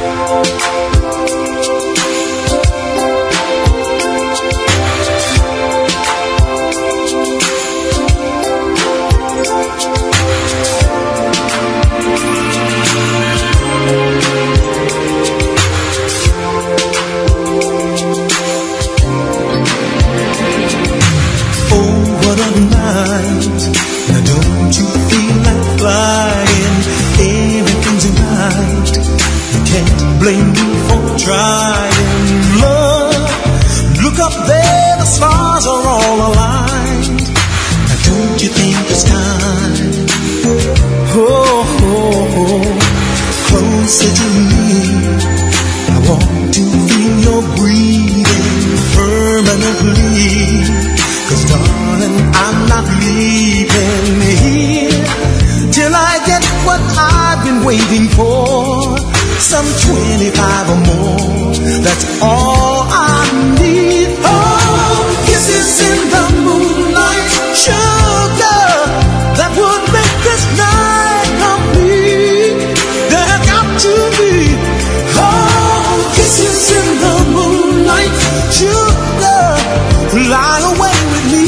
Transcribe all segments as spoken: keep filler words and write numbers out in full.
Blame you for trying, love. Look up there, the stars are all aligned. Now don't you think it's time? Oh, oh, oh, closer to me. I want to feel your breathing permanently. 'Cause darling, I'm not leaving here till I get what I've been waiting for. Some twenty-five or more, that's all I need. Oh, kisses in the moonlight, sugar, that would make this night complete. There got to be, oh, kisses in the moonlight, sugar, lie away with me.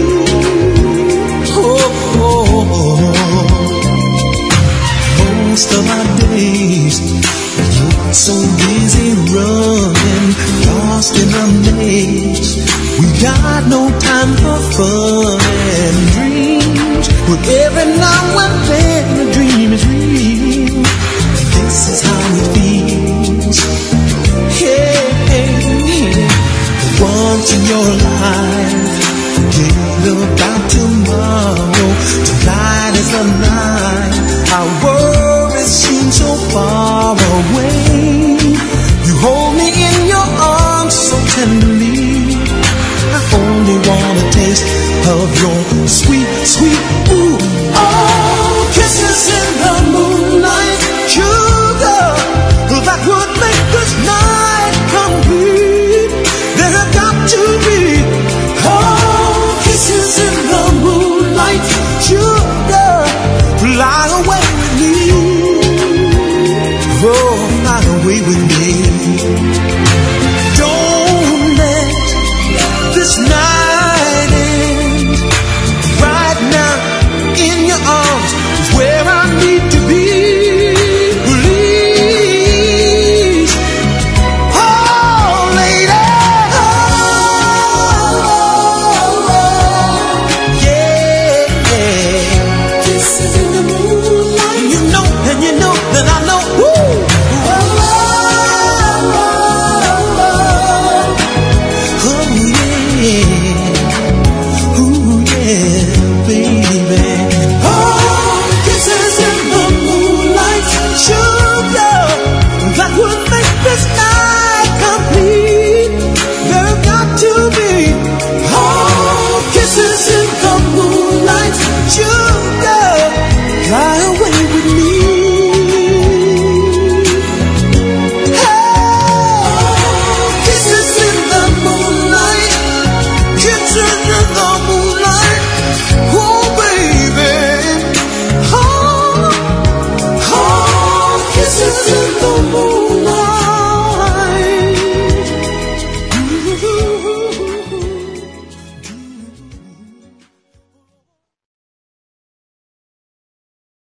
Oh, oh, oh. Most of my days so busy running, lost in a maze. We got no time for fun and dreams. But every now and then a dream is real. This is how it feels. Hey, hey, hey. Once in your life, forget about tomorrow. Tonight is the night. Our worries seem so far away. Hold me in your arms so tenderly. I only want a taste of your sweet, sweet, ooh, oh, kisses in the moonlight, sugar, that would make this night complete. There have got to be, oh, kisses in the moonlight, sugar, fly away with me. Oh, fly away with me. Don't let this night end. Right now, in your arms is where I need to be. Please, oh, lady, oh, yeah, yeah. Kisses in the moonlight. You know, and you know that I know. Woo! Kisses in the moonlight.